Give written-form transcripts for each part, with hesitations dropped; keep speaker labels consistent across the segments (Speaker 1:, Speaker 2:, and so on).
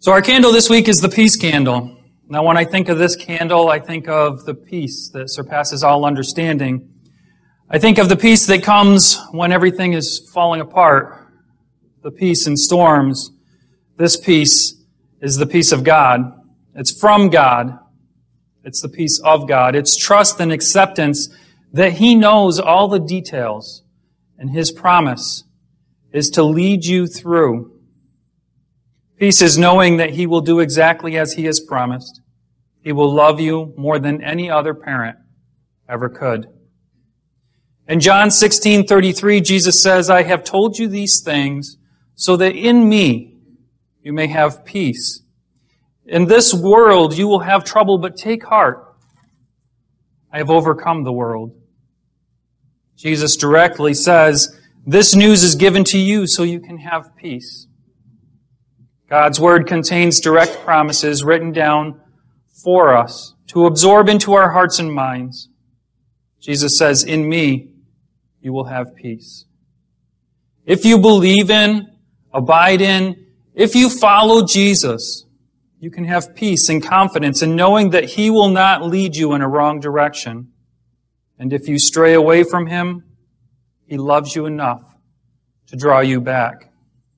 Speaker 1: So our candle this week is the peace candle. Now when I think of this candle, I think of the peace that surpasses all understanding. I think of the peace that comes when everything is falling apart. The peace in storms. This peace is the peace of God. It's from God. It's the peace of God. It's trust and acceptance that He knows all the details, and His promise is to lead you through. Peace is knowing that He will do exactly as He has promised. He will love you more than any other parent ever could. In John 16:33, Jesus says, I have told you these things so that in me you may have peace. In this world you will have trouble, but take heart. I have overcome the world. Jesus directly says, this news is given to you so you can have peace. God's Word contains direct promises written down for us to absorb into our hearts and minds. Jesus says, in me, you will have peace. If you believe in, abide in, if you follow Jesus, you can have peace and confidence in knowing that He will not lead you in a wrong direction. And if you stray away from Him, He loves you enough to draw you back.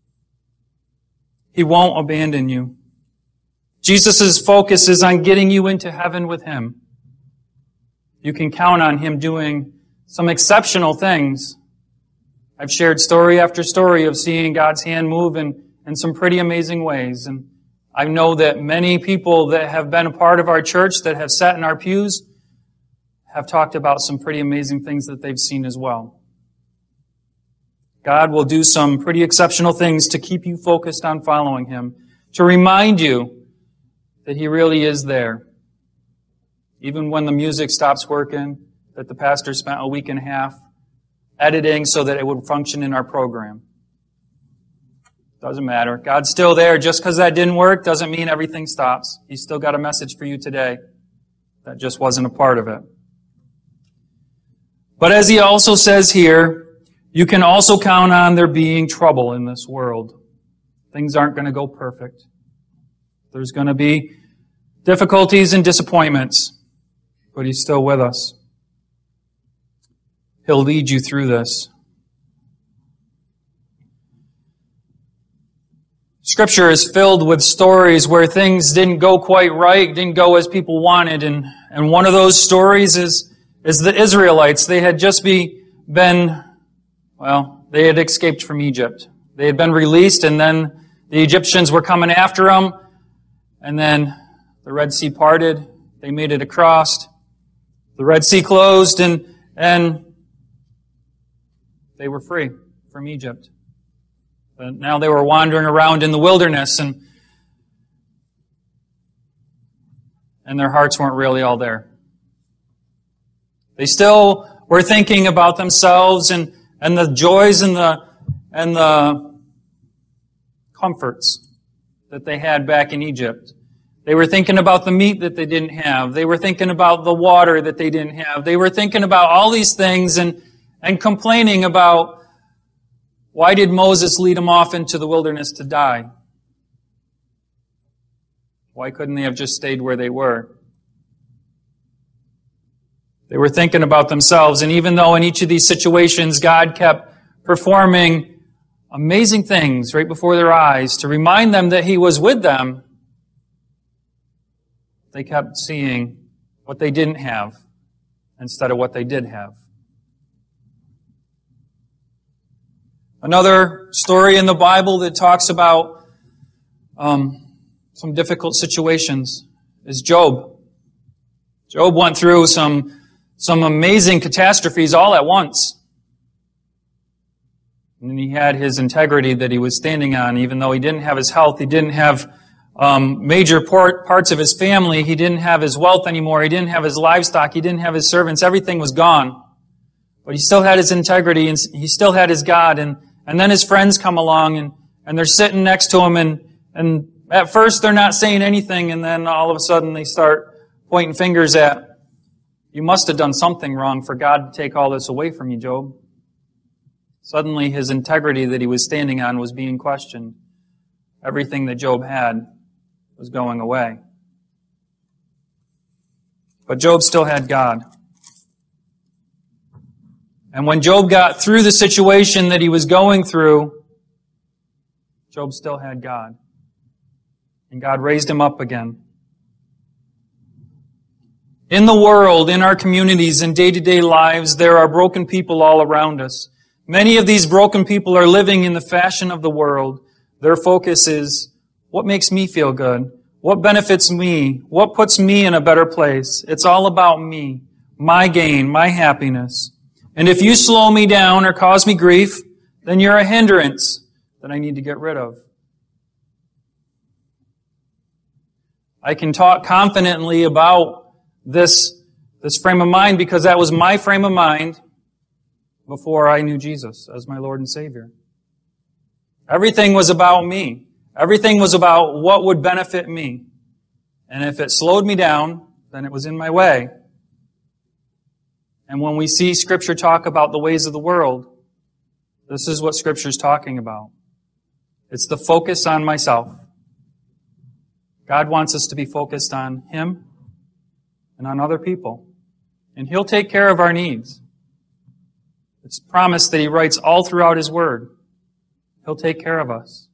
Speaker 1: He won't abandon you. Jesus' focus is on getting you into heaven with Him. You can count on Him doing some exceptional things. I've shared story after story of seeing God's hand move in some pretty amazing ways. And I know that many people that have been a part of our church, that have sat in our pews, have talked about some pretty amazing things that they've seen as well. God will do some pretty exceptional things to keep you focused on following Him, to remind you that He really is there. Even when the music stops working, that the pastor spent a week and a half editing so that it would function in our program. Doesn't matter. God's still there. Just because that didn't work doesn't mean everything stops. He's still got a message for you today. That just wasn't a part of it. But as He also says here, you can also count on there being trouble in this world. Things aren't going to go perfect. There's going to be difficulties and disappointments, but He's still with us. He'll lead you through this. Scripture is filled with stories where things didn't go quite right, didn't go as people wanted, and one of those stories is the Israelites. They had just they had escaped from Egypt. They had been released, and then the Egyptians were coming after them, and then the Red Sea parted. They made it across. The Red Sea closed, and they were free from Egypt. But now they were wandering around in the wilderness, and their hearts weren't really all there. They still were thinking about themselves and the joys and the comforts that they had back in Egypt. They were thinking about the meat that they didn't have. They were thinking about the water that they didn't have. They were thinking about all these things and complaining about why did Moses lead them off into the wilderness to die? Why couldn't they have just stayed where they were? They were thinking about themselves, and even though in each of these situations God kept performing amazing things right before their eyes to remind them that He was with them, they kept seeing what they didn't have instead of what they did have. Another story in the Bible that talks about some difficult situations is Job. Job went through some amazing catastrophes all at once. And he had his integrity that he was standing on, even though he didn't have his health, he didn't have major parts of his family, he didn't have his wealth anymore, he didn't have his livestock, he didn't have his servants, everything was gone. But he still had his integrity, and he still had his God, and then his friends come along, and they're sitting next to him, and at first they're not saying anything, and then all of a sudden they start pointing fingers at, you must have done something wrong for God to take all this away from you, Job. Suddenly his integrity that he was standing on was being questioned. Everything that Job had was going away. But Job still had God. And when Job got through the situation that he was going through, Job still had God. And God raised him up again. In the world, in our communities, in day-to-day lives, there are broken people all around us. Many of these broken people are living in the fashion of the world. Their focus is, what makes me feel good? What benefits me? What puts me in a better place? It's all about me, my gain, my happiness. And if you slow me down or cause me grief, then you're a hindrance that I need to get rid of. I can talk confidently about this frame of mind because that was my frame of mind before I knew Jesus as my Lord and Savior. Everything was about me. Everything was about what would benefit me. And if it slowed me down, then it was in my way. And when we see Scripture talk about the ways of the world, this is what Scripture is talking about. It's the focus on myself. God wants us to be focused on Him and on other people. And He'll take care of our needs. It's promised that He writes all throughout His Word. He'll take care of us.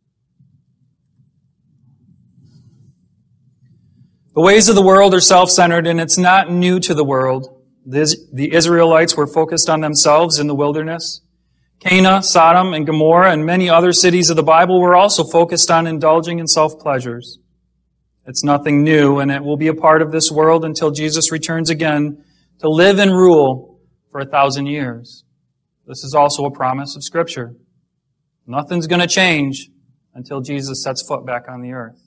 Speaker 1: The ways of the world are self-centered, and it's not new to the world. The Israelites were focused on themselves in the wilderness. Cana, Sodom, and Gomorrah, and many other cities of the Bible were also focused on indulging in self-pleasures. It's nothing new, and it will be a part of this world until Jesus returns again to live and rule for 1,000 years. This is also a promise of Scripture. Nothing's going to change until Jesus sets foot back on the earth.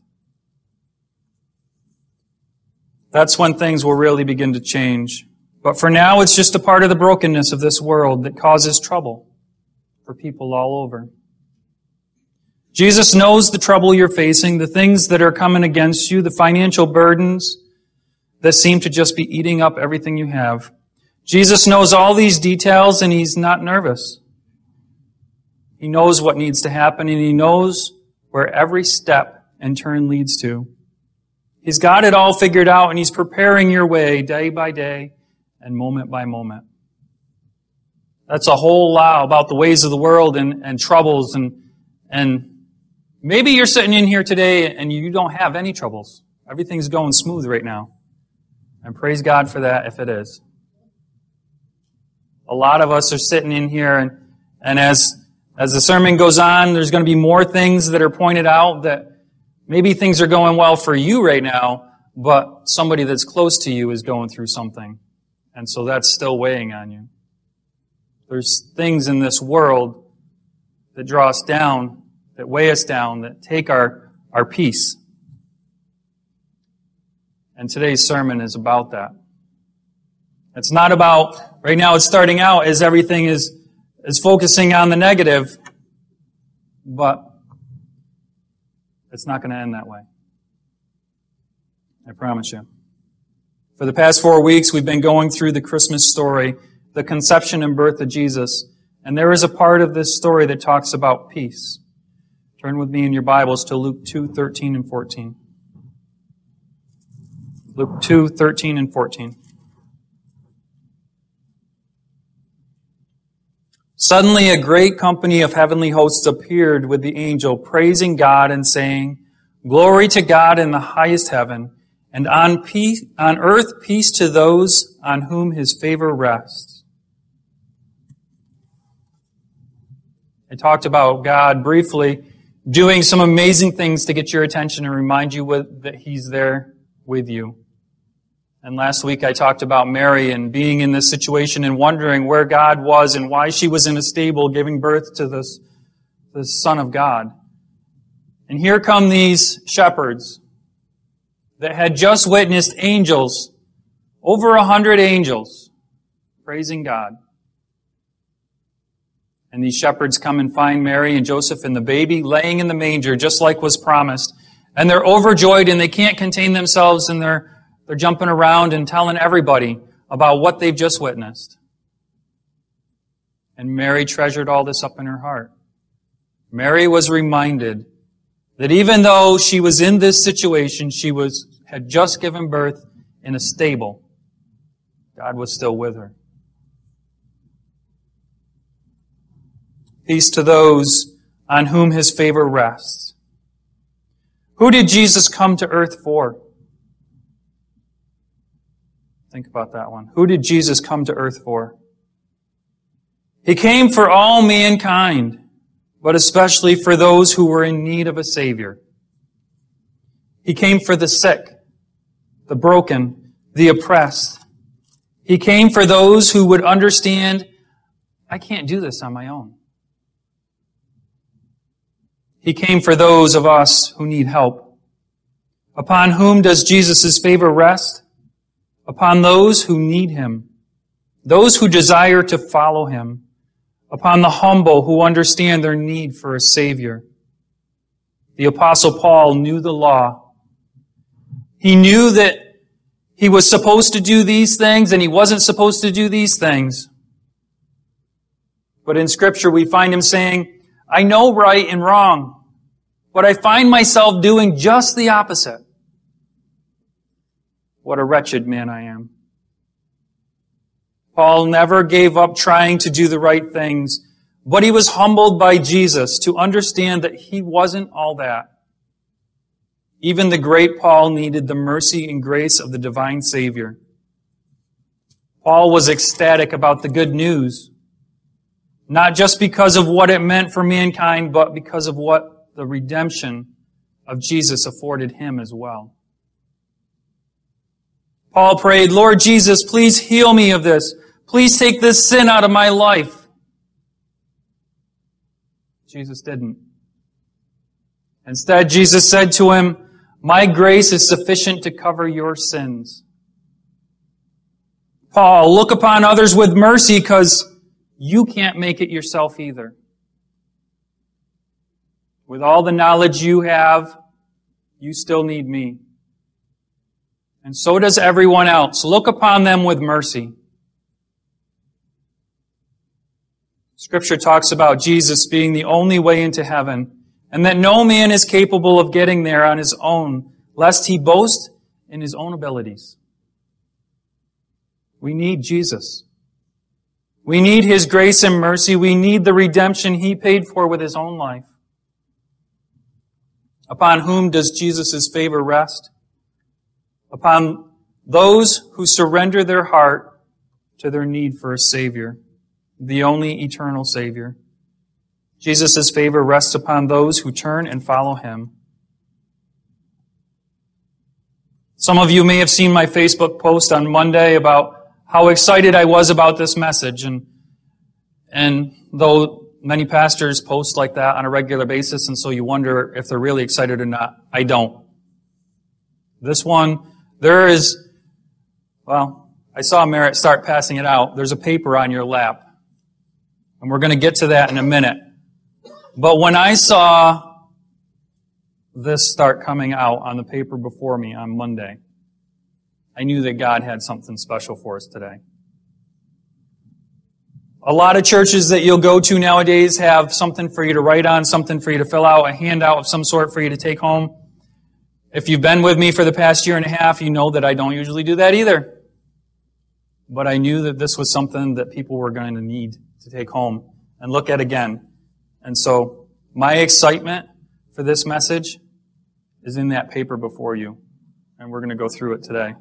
Speaker 1: That's when things will really begin to change. But for now, it's just a part of the brokenness of this world that causes trouble for people all over. Jesus knows the trouble you're facing, the things that are coming against you, the financial burdens that seem to just be eating up everything you have. Jesus knows all these details, and He's not nervous. He knows what needs to happen, and He knows where every step and turn leads to. He's got it all figured out, and He's preparing your way day by day and moment by moment. That's a whole lot about the ways of the world and troubles. And maybe you're sitting in here today and you don't have any troubles. Everything's going smooth right now. And praise God for that if it is. A lot of us are sitting in here, and as the sermon goes on, there's going to be more things that are pointed out that maybe things are going well for you right now, but somebody that's close to you is going through something. And so that's still weighing on you. There's things in this world that draw us down, that weigh us down, that take our peace. And today's sermon is about that. It's not about, right now it's starting out as everything is focusing on the negative, but it's not going to end that way. I promise you. For the past 4 weeks, we've been going through the Christmas story, the conception and birth of Jesus. And there is a part of this story that talks about peace. Turn with me in your Bibles to Luke 2:13 and 14. Luke 2:13 and 14. Suddenly a great company of heavenly hosts appeared with the angel, praising God and saying, "Glory to God in the highest heaven, and on earth peace to those on whom His favor rests." I talked about God briefly doing some amazing things to get your attention and remind you that He's there with you. And last week I talked about Mary and being in this situation and wondering where God was and why she was in a stable giving birth to this Son of God. And here come these shepherds that had just witnessed angels, over 100 angels, praising God. And these shepherds come and find Mary and Joseph and the baby laying in the manger, just like was promised. And they're overjoyed and they can't contain themselves, and they're jumping around and telling everybody about what they've just witnessed. And Mary treasured all this up in her heart. Mary was reminded that even though she was in this situation, had just given birth in a stable, God was still with her. Peace to those on whom His favor rests. Who did Jesus come to earth for? Think about that one. Who did Jesus come to earth for? He came for all mankind, but especially for those who were in need of a Savior. He came for the sick, the broken, the oppressed. He came for those who would understand, I can't do this on my own. He came for those of us who need help. Upon whom does Jesus' favor rest? Upon those who need Him, those who desire to follow Him, upon the humble who understand their need for a Savior. The Apostle Paul knew the law. He knew that he was supposed to do these things and he wasn't supposed to do these things. But in Scripture we find him saying, I know right and wrong, but I find myself doing just the opposite. What a wretched man I am. Paul never gave up trying to do the right things, but he was humbled by Jesus to understand that he wasn't all that. Even the great Paul needed the mercy and grace of the divine Savior. Paul was ecstatic about the good news, not just because of what it meant for mankind, but because of what the redemption of Jesus afforded him as well. Paul prayed, Lord Jesus, please heal me of this. Please take this sin out of my life. Jesus didn't. Instead, Jesus said to him, my grace is sufficient to cover your sins. Paul, look upon others with mercy because you can't make it yourself either. With all the knowledge you have, you still need me. And so does everyone else. Look upon them with mercy. Scripture talks about Jesus being the only way into heaven, and that no man is capable of getting there on his own, lest he boast in his own abilities. We need Jesus. We need His grace and mercy. We need the redemption He paid for with His own life. Upon whom does Jesus' favor rest? Upon those who surrender their heart to their need for a Savior, the only eternal Savior. Jesus' favor rests upon those who turn and follow Him. Some of you may have seen my Facebook post on Monday about how excited I was about this message. And though many pastors post like that on a regular basis, and so you wonder if they're really excited or not, I don't. This one, I saw Merritt start passing it out. There's a paper on your lap. And we're going to get to that in a minute. But when I saw this start coming out on the paper before me on Monday, I knew that God had something special for us today. A lot of churches that you'll go to nowadays have something for you to write on, something for you to fill out, a handout of some sort for you to take home. If you've been with me for the past year and a half, you know that I don't usually do that either. But I knew that this was something that people were going to need to take home and look at again. And so my excitement for this message is in that paper before you. And we're going to go through it today.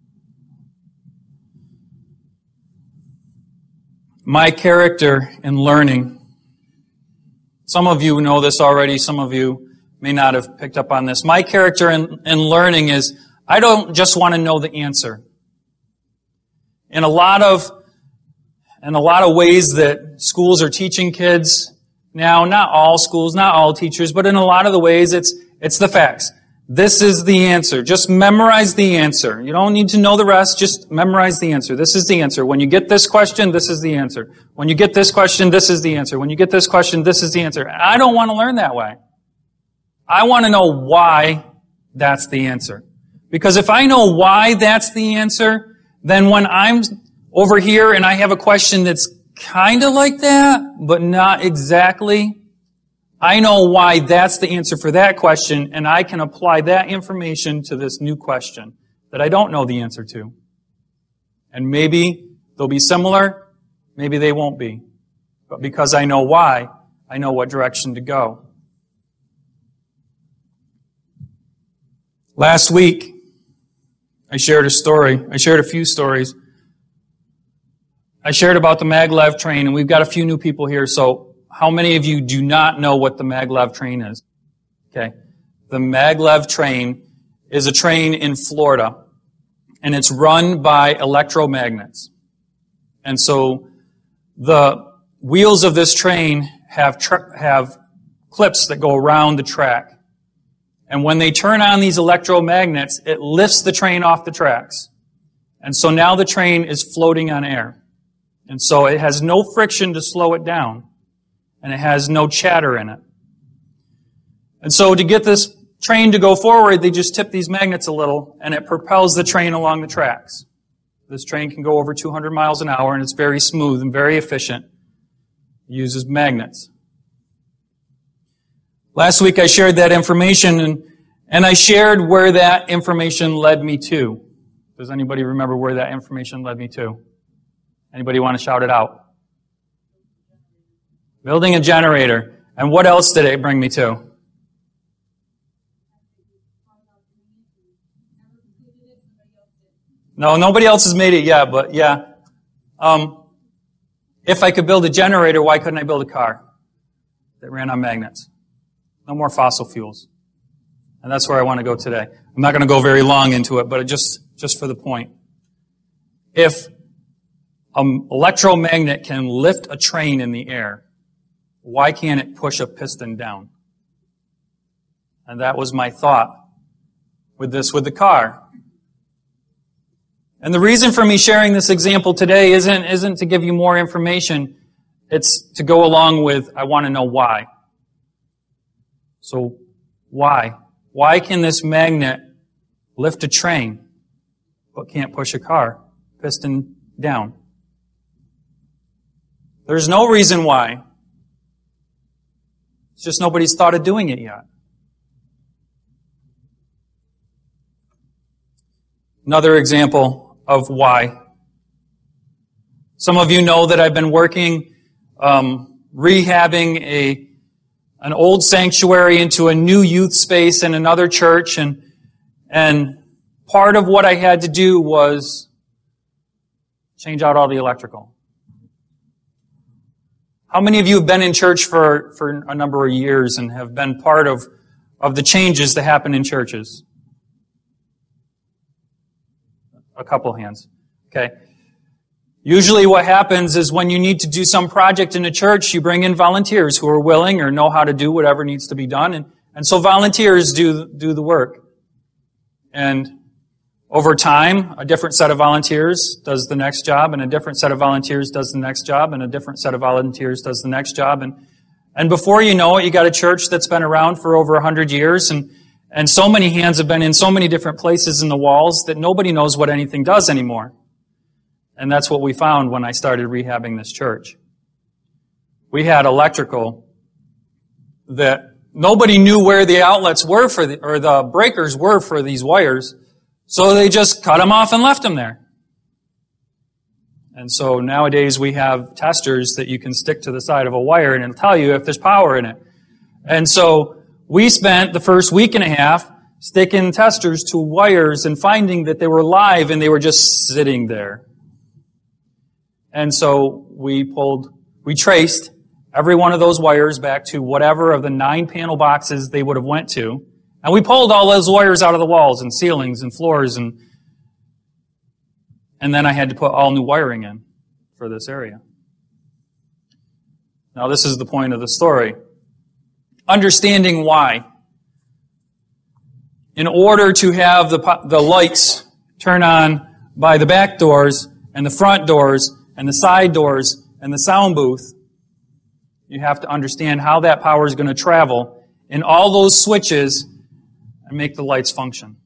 Speaker 1: My character in learning. Some of you know this already. Some of you may not have picked up on this. My character in learning is I don't just want to know the answer. In a lot of ways that schools are teaching kids now, not all schools, not all teachers, but in a lot of the ways it's the facts. This is the answer. Just memorize the answer. You don't need to know the rest. Just memorize the answer. This is the answer. When you get this question, this is the answer. When you get this question, this is the answer. When you get this question, this is the answer. I don't want to learn that way. I want to know why that's the answer. Because if I know why that's the answer, then when I'm over here and I have a question that's kind of like that, but not exactly, I know why that's the answer for that question, and I can apply that information to this new question that I don't know the answer to. And maybe they'll be similar, maybe they won't be. But because I know why, I know what direction to go. Last week, I shared a story. I shared a few stories. I shared about the maglev train, and we've got a few new people here, so how many of you do not know what the maglev train is? Okay. The maglev train is a train in Florida, and it's run by electromagnets. And so the wheels of this train have clips that go around the track. And when they turn on these electromagnets, it lifts the train off the tracks. And so now the train is floating on air. And so it has no friction to slow it down. And it has no chatter in it. And so to get this train to go forward, they just tip these magnets a little, and it propels the train along the tracks. This train can go over 200 miles an hour, and it's very smooth and very efficient. It uses magnets. Last week I shared that information, and I shared where that information led me to. Does anybody remember where that information led me to? Anybody want to shout it out? Building a generator. And what else did it bring me to? No, nobody else has made it yet, but yeah. If I could build a generator, why couldn't I build a car that ran on magnets? No more fossil fuels. And that's where I want to go today. I'm not going to go very long into it, but just for the point. If an electromagnet can lift a train in the air, why can't it push a piston down? And that was my thought with the car. And the reason for me sharing this example today isn't to give you more information. It's to go along with, I want to know why. So, why? Why can this magnet lift a train, but can't push a car, piston down? There's no reason why. It's just nobody's thought of doing it yet. Another example of why. Some of you know that I've been working, rehabbing an old sanctuary into a new youth space in another church, and part of what I had to do was change out all the electrical. How many of you have been in church for a number of years and have been part of the changes that happen in churches? A couple hands. Okay. Usually what happens is when you need to do some project in a church, you bring in volunteers who are willing or know how to do whatever needs to be done. And so volunteers do the work. And over time, a different set of volunteers does the next job, and a different set of volunteers does the next job, and a different set of volunteers does the next job. And before you know it, you got a church that's been around for over 100 years, and so many hands have been in so many different places in the walls that nobody knows what anything does anymore. And that's what we found when I started rehabbing this church. We had electrical that nobody knew where the outlets were or the breakers were for these wires, so they just cut them off and left them there. And so nowadays we have testers that you can stick to the side of a wire and it'll tell you if there's power in it. And so we spent the first week and a half sticking testers to wires and finding that they were live and they were just sitting there. And so we traced every one of those wires back to whatever of the 9 panel boxes they would have went to. And we pulled all those wires out of the walls and ceilings and floors, and then I had to put all new wiring in for this area. Now this is the point of the story. Understanding why. In order to have the lights turn on by the back doors and the front doors and the side doors and the sound booth, you have to understand how that power is going to travel in all those switches and make the lights function.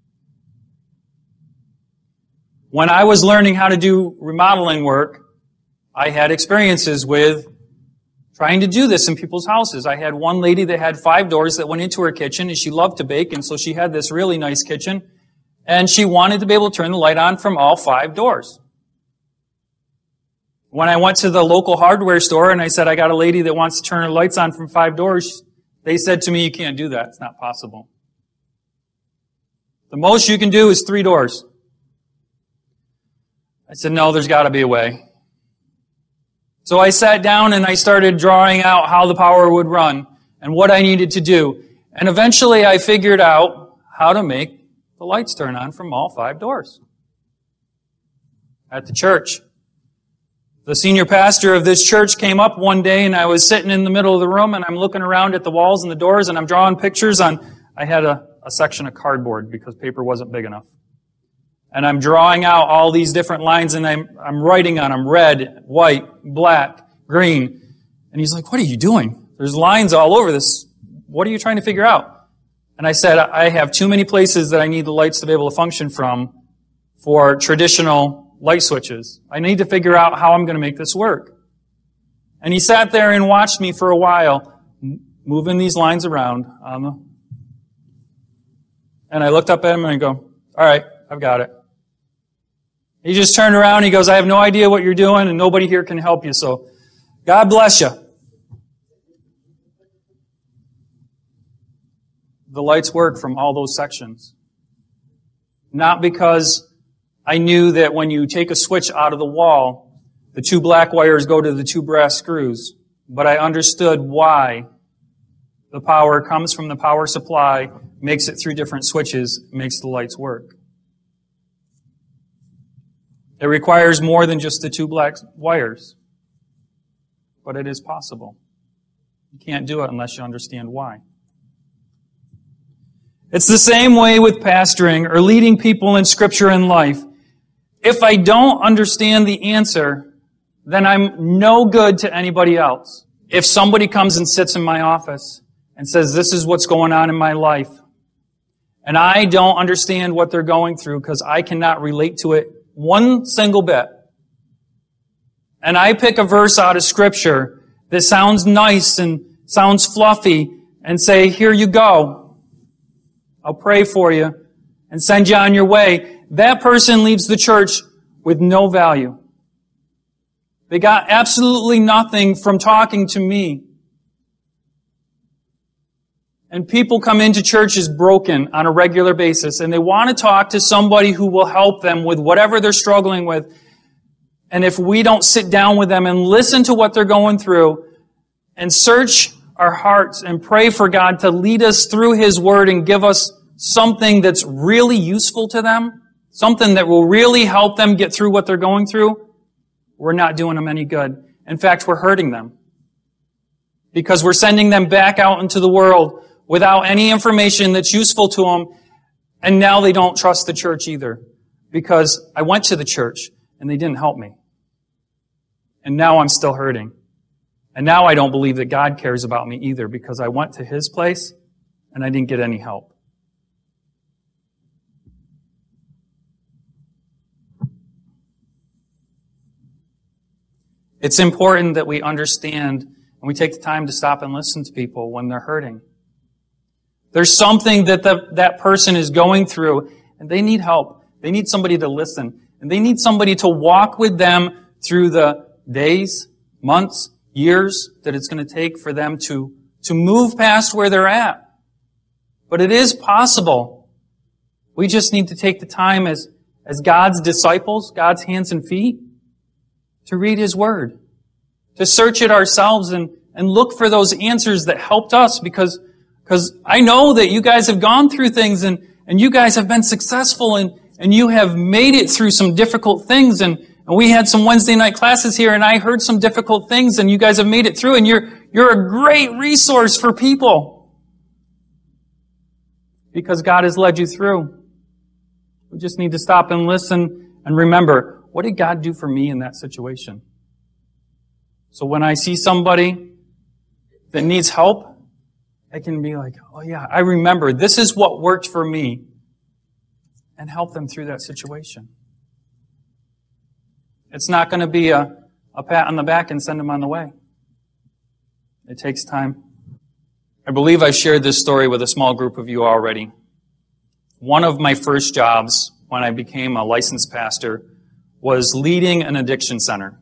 Speaker 1: When I was learning how to do remodeling work, I had experiences with trying to do this in people's houses. I had one lady that had 5 doors that went into her kitchen, and she loved to bake, and so she had this really nice kitchen, and she wanted to be able to turn the light on from all 5 doors. When I went to the local hardware store and I said, I got a lady that wants to turn her lights on from 5 doors, they said to me, you can't do that. It's not possible. The most you can do is 3 doors. I said, no, there's got to be a way. So I sat down and I started drawing out how the power would run and what I needed to do. And eventually I figured out how to make the lights turn on from all 5 doors. At the church. The senior pastor of this church came up one day and I was sitting in the middle of the room and I'm looking around at the walls and the doors and I'm drawing pictures on, I had a section of cardboard because paper wasn't big enough. And I'm drawing out all these different lines and I'm writing on them, red, white, black, green. And he's like, what are you doing? There's lines all over this. What are you trying to figure out? And I said, I have too many places that I need the lights to be able to function from for traditional light switches. I need to figure out how I'm going to make this work. And he sat there and watched me for a while, moving these lines around. And I looked up at him and I go, all right, I've got it. He just turned around and he goes, I have no idea what you're doing and nobody here can help you, so God bless you. The lights work from all those sections. Not because I knew that when you take a switch out of the wall, the 2 black wires go to the 2 brass screws, but I understood why the power comes from the power supply, makes it through different switches, makes the lights work. It requires more than just the 2 black wires. But it is possible. You can't do it unless you understand why. It's the same way with pastoring or leading people in Scripture and life. If I don't understand the answer, then I'm no good to anybody else. If somebody comes and sits in my office and says, this is what's going on in my life, and I don't understand what they're going through because I cannot relate to it one single bit. And I pick a verse out of Scripture that sounds nice and sounds fluffy and say, here you go. I'll pray for you and send you on your way. That person leaves the church with no value. They got absolutely nothing from talking to me. And people come into churches broken on a regular basis, and they want to talk to somebody who will help them with whatever they're struggling with. And if we don't sit down with them and listen to what they're going through and search our hearts and pray for God to lead us through His Word and give us something that's really useful to them, something that will really help them get through what they're going through, we're not doing them any good. In fact, we're hurting them. Because we're sending them back out into the world without any information that's useful to them, and now they don't trust the church either. Because I went to the church, and they didn't help me. And now I'm still hurting. And now I don't believe that God cares about me either, because I went to His place, and I didn't get any help. It's important that we understand and we take the time to stop and listen to people when they're hurting. There's something that that person is going through, and they need help. They need somebody to listen. And they need somebody to walk with them through the days, months, years that it's going to take for them to move past where they're at. But it is possible. We just need to take the time as God's disciples, God's hands and feet, to read His Word, to search it ourselves and look for those answers that helped us, because I know that you guys have gone through things and you guys have been successful and you have made it through some difficult things, and we had some Wednesday night classes here and I heard some difficult things and you guys have made it through, and you're a great resource for people because God has led you through. We just need to stop and listen and remember, what did God do for me in that situation? So when I see somebody that needs help, I can be like, oh yeah, I remember this is what worked for me, and help them through that situation. It's not going to be a pat on the back and send them on the way. It takes time. I believe I've shared this story with a small group of you already. One of my first jobs when I became a licensed pastor was leading an addiction center.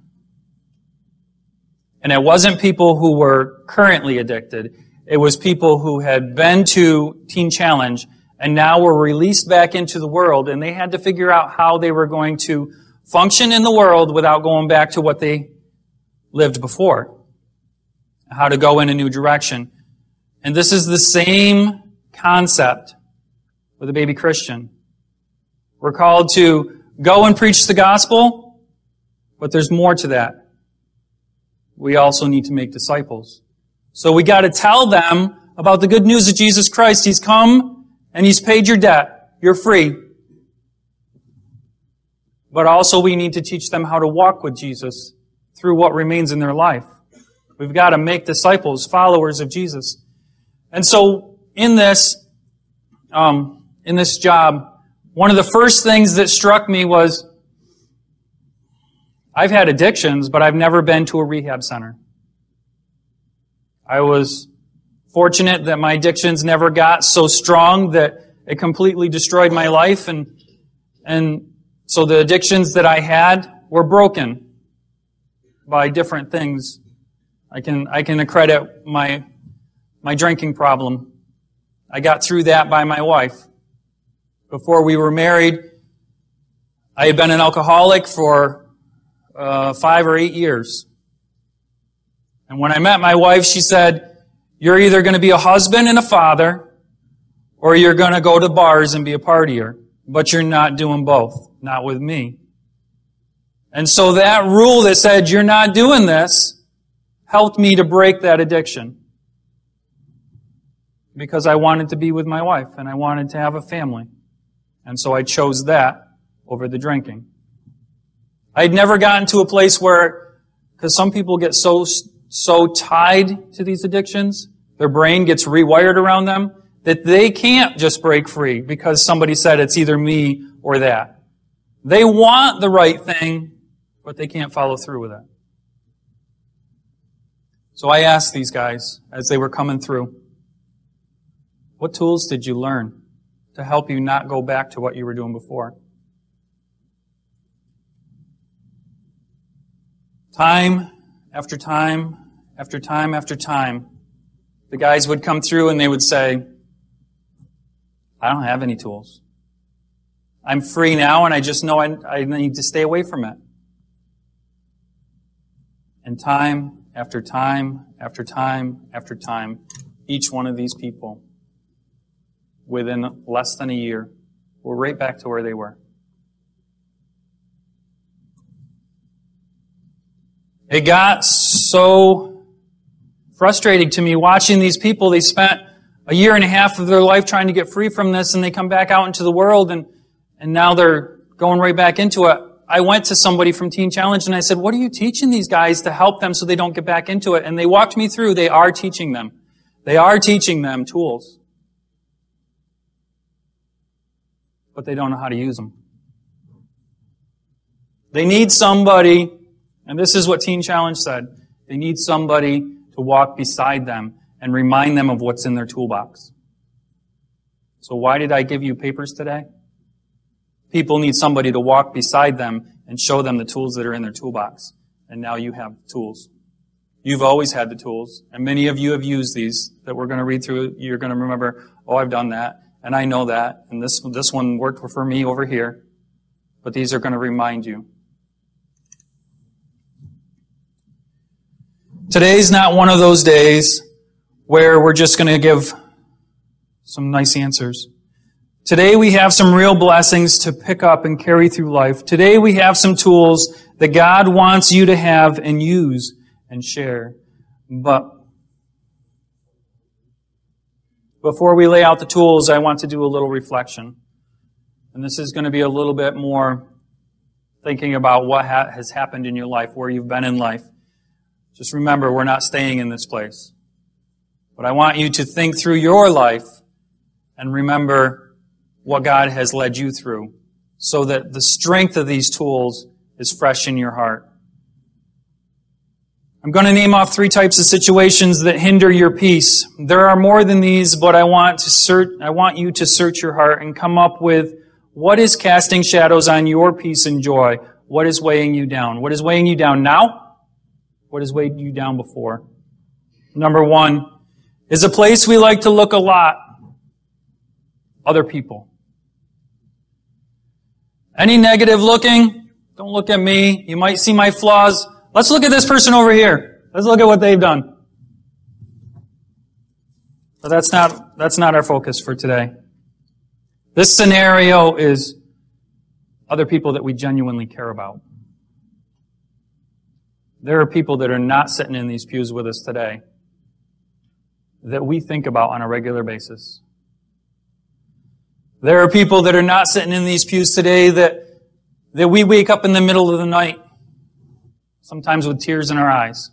Speaker 1: And it wasn't people who were currently addicted. It was people who had been to Teen Challenge and now were released back into the world, and they had to figure out how they were going to function in the world without going back to what they lived before, how to go in a new direction. And this is the same concept with a baby Christian. We're called to go and preach the gospel, but there's more to that. We also need to make disciples. So we got to tell them about the good news of Jesus Christ. He's come and He's paid your debt. You're free. But also we need to teach them how to walk with Jesus through what remains in their life. We've got to make disciples, followers of Jesus. And so in this job, one of the first things that struck me was I've had addictions, but I've never been to a rehab center. I was fortunate that my addictions never got so strong that it completely destroyed my life, and so the addictions that I had were broken by different things. I can accredit my drinking problem. I got through that by my wife. Before we were married, I had been an alcoholic for 5 or 8 years. And when I met my wife, she said, "You're either going to be a husband and a father, or you're going to go to bars and be a partier. But you're not doing both. Not with me." And so that rule that said, "You're not doing this," helped me to break that addiction. Because I wanted to be with my wife, and I wanted to have a family. And so I chose that over the drinking. I'd never gotten to a place where, because some people get so tied to these addictions, their brain gets rewired around them, that they can't just break free because somebody said it's either me or that. They want the right thing, but they can't follow through with it. So I asked these guys as they were coming through, what tools did you learn to help you not go back to what you were doing before? Time after time after time after time, the guys would come through and they would say, "I don't have any tools. I'm free now and I just know I need to stay away from it." And time after time after time after time, each one of these people, within less than a year, were right back to where they were. It got so frustrating to me watching these people. They spent a year and a half of their life trying to get free from this, and they come back out into the world, and now they're going right back into it. I went to somebody from Teen Challenge, and I said, "What are you teaching these guys to help them so they don't get back into it?" And they walked me through. They are teaching them. They are teaching them tools. But they don't know how to use them. They need somebody, and this is what Teen Challenge said, they need somebody to walk beside them and remind them of what's in their toolbox. So why did I give you papers today? People need somebody to walk beside them and show them the tools that are in their toolbox. And now you have tools. You've always had the tools, and many of you have used these that we're going to read through. You're going to remember, "Oh, I've done that, and I know that, and this one worked for me over here." But these are going to remind you. Today's not one of those days where we're just going to give some nice answers. Today we have some real blessings to pick up and carry through life. Today we have some tools that God wants you to have and use and share. But before we lay out the tools, I want to do a little reflection. And this is going to be a little bit more thinking about what has happened in your life, where you've been in life. Just remember, we're not staying in this place. But I want you to think through your life and remember what God has led you through, so that the strength of these tools is fresh in your heart. I'm going to name off 3 types of situations that hinder your peace. There are more than these, but I want you to search your heart and come up with what is casting shadows on your peace and joy. What is weighing you down? What is weighing you down now? What has weighed you down before? Number 1 is a place we like to look a lot. Other people. Any negative looking? Don't look at me. You might see my flaws. Let's look at this person over here. Let's look at what they've done. But that's not our focus for today. This scenario is other people that we genuinely care about. There are people that are not sitting in these pews with us today that we think about on a regular basis. There are people that are not sitting in these pews today that we wake up in the middle of the night, sometimes with tears in our eyes.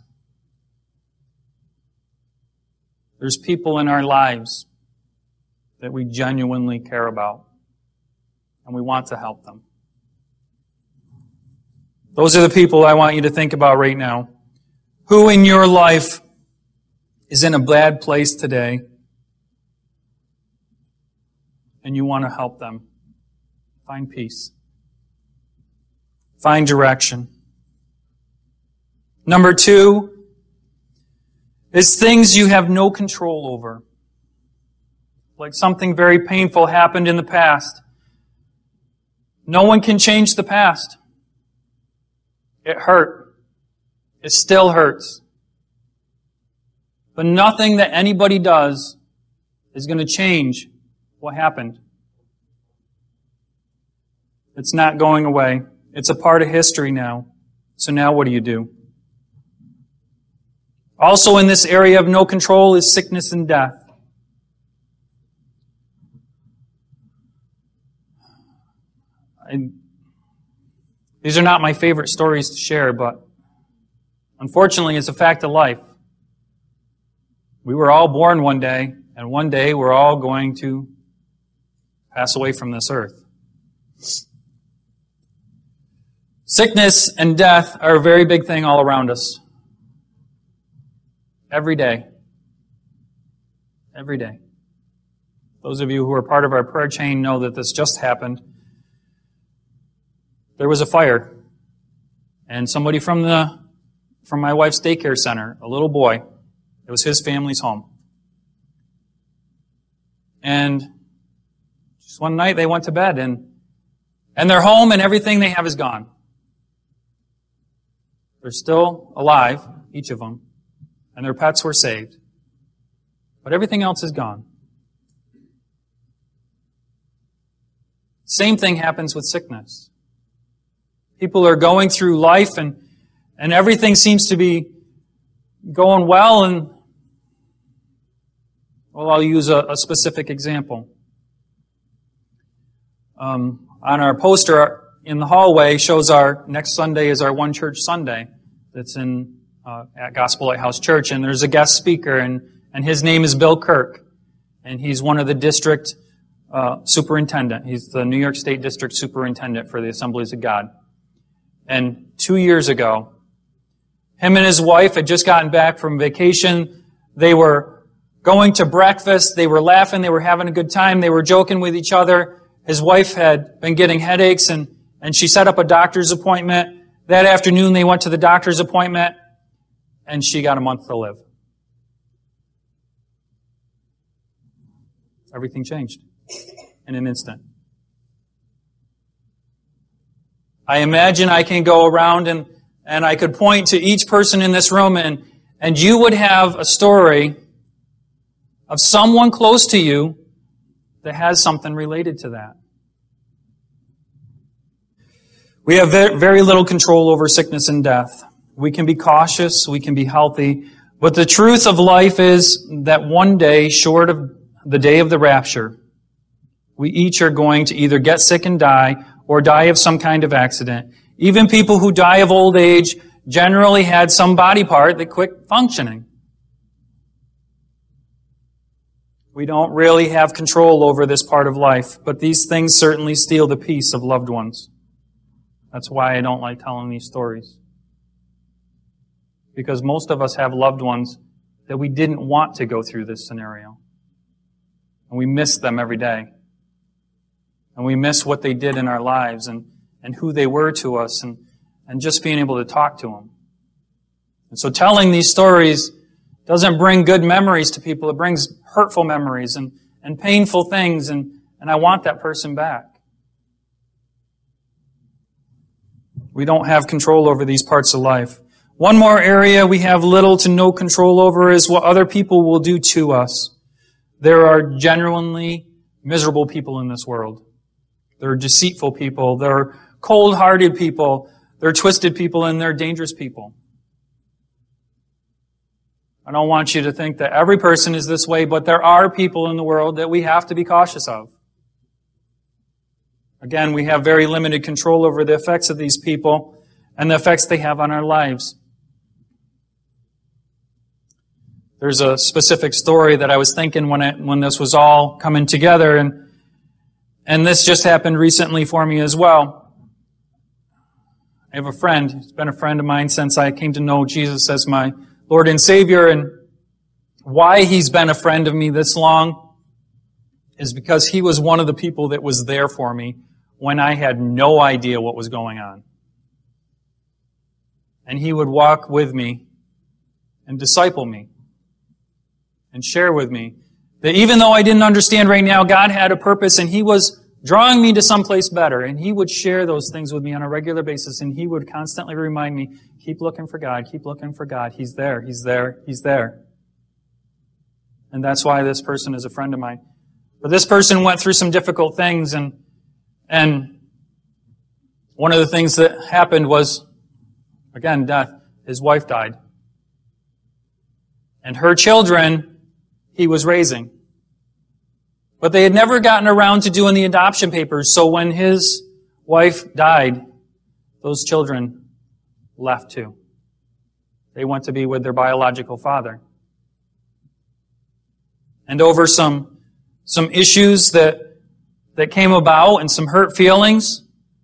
Speaker 1: There's people in our lives that we genuinely care about, and we want to help them. Those are the people I want you to think about right now. Who in your life is in a bad place today, and you want to help them find peace, find direction. Number 2 is things you have no control over. Like something very painful happened in the past. No one can change the past. It hurt. It still hurts. But nothing that anybody does is going to change what happened. It's not going away. It's a part of history now. So now what do you do? Also in this area of no control is sickness and death. These are not my favorite stories to share, but unfortunately it's a fact of life. We were all born one day, and one day we're all going to pass away from this earth. Sickness and death are a very big thing all around us. Every day. Every day. Those of you who are part of our prayer chain know that this just happened. There was a fire, and somebody from my wife's daycare center, a little boy, it was his family's home. And just one night they went to bed, and they're home, and everything they have is gone. They're still alive, each of them, and their pets were saved. But everything else is gone. Same thing happens with sickness. People are going through life and everything seems to be going well, and well, I'll use a specific example. On our poster in the hallway shows our next Sunday is our One Church Sunday that's at Gospel Lighthouse Church, and there's a guest speaker, and his name is Bill Kirk, and he's one of the district superintendent. He's the New York State District Superintendent for the Assemblies of God. And 2 years ago, him and his wife had just gotten back from vacation. They were going to breakfast. They were laughing. They were having a good time. They were joking with each other. His wife had been getting headaches, and she set up a doctor's appointment. That afternoon, they went to the doctor's appointment, and she got a month to live. Everything changed in an instant. I imagine I can go around and I could point to each person in this room, and you would have a story of someone close to you that has something related to that. We have very little control over sickness and death. We can be cautious, we can be healthy, but the truth of life is that one day, short of the day of the rapture, we each are going to either get sick and die or die of some kind of accident. Even people who die of old age generally had some body part that quit functioning. We don't really have control over this part of life, but these things certainly steal the peace of loved ones. That's why I don't like telling these stories. because most of us have loved ones that we didn't want to go through this scenario. And we miss them every day. And we miss what they did in our lives and who they were to us and just being able to talk to them. And so telling these stories doesn't bring good memories to people. It brings hurtful memories and painful things, and I want that person back. We don't have control over these parts of life. One more area we have little to no control over is what other people will do to us. There are genuinely miserable people in this world. There are deceitful people. There are cold-hearted people. There are twisted people, and there are dangerous people. I don't want you to think that every person is this way, but there are people in the world that we have to be cautious of. Again, we have very limited control over the effects of these people and the effects they have on our lives. There's a specific story that I was thinking when this was all coming together, and this just happened recently for me as well. I have a friend. He's been a friend of mine since I came to know Jesus as my Lord and Savior, and why he's been a friend of me this long is because he was one of the people that was there for me when I had no idea what was going on. And he would walk with me and disciple me and share with me that even though I didn't understand right now, God had a purpose and He was drawing me to someplace better. And He would share those things with me on a regular basis, and He would constantly remind me, keep looking for God, keep looking for God. He's there, He's there, He's there. And that's why this person is a friend of mine. But this person went through some difficult things, and one of the things that happened was, again, death. His wife died. And her children he was raising. But they had never gotten around to doing the adoption papers, so when his wife died, those children left too. They went to be with their biological father. And over some issues that came about and some hurt feelings,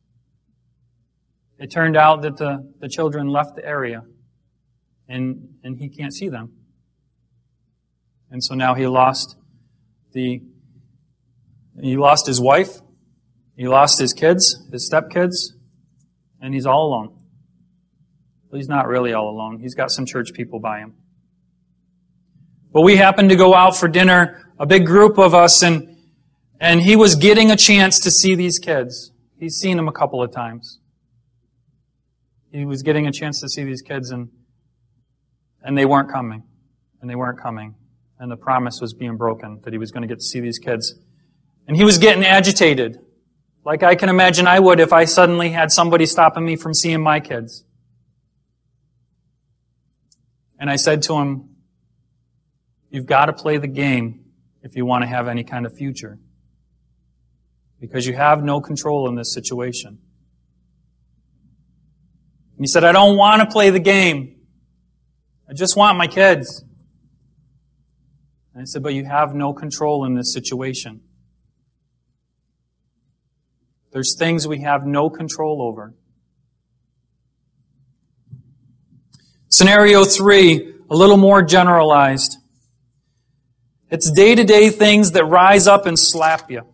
Speaker 1: it turned out that the children left the area and he can't see them. And so now he lost his wife, he lost his kids, his stepkids, and he's all alone. Well, he's not really all alone. He's got some church people by him. But we happened to go out for dinner, a big group of us, and he was getting a chance to see these kids. He's seen them a couple of times. He was getting a chance to see these kids, and they weren't coming. And they weren't coming. And the promise was being broken that he was going to get to see these kids. And he was getting agitated, like I can imagine I would if I suddenly had somebody stopping me from seeing my kids. And I said to him, you've got to play the game if you want to have any kind of future. Because you have no control in this situation. And he said, I don't want to play the game. I just want my kids. And I said, but you have no control in this situation. There's things we have no control over. Scenario 3, a little more generalized. It's day-to-day things that rise up and slap you.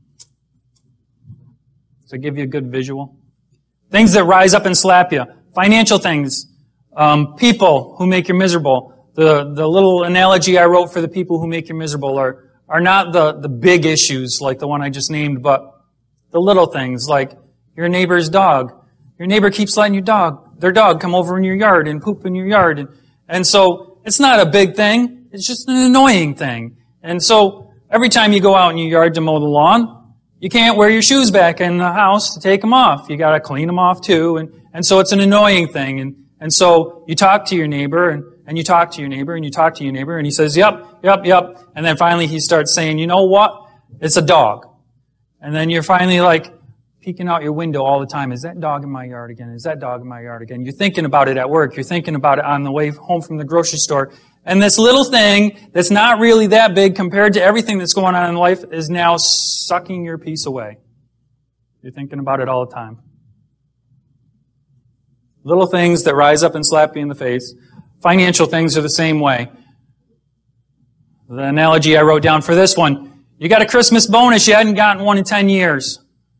Speaker 1: So give you a good visual. Things that rise up and slap you. Financial things. People who make you miserable. The little analogy I wrote for the people who make you miserable are not the big issues like the one I just named, but the little things like your neighbor's dog. Your neighbor keeps letting their dog come over in your yard and poop in your yard. And so it's not a big thing. It's just an annoying thing. And so every time you go out in your yard to mow the lawn, you can't wear your shoes back in the house to take them off. You got to clean them off too. And so it's an annoying thing. And so you talk to your neighbor and you talk to your neighbor and you talk to your neighbor and he says, yep. And then finally he starts saying, you know what? It's a dog. And then you're finally like peeking out your window all the time. Is that dog in my yard again? Is that dog in my yard again? You're thinking about it at work. You're thinking about it on the way home from the grocery store. And this little thing that's not really that big compared to everything that's going on in life is now sucking your peace away. You're thinking about it all the time. Little things that rise up and slap you in the face. Financial things are the same way. The analogy I wrote down for this one, you got a Christmas bonus, you hadn't gotten one in 10 years.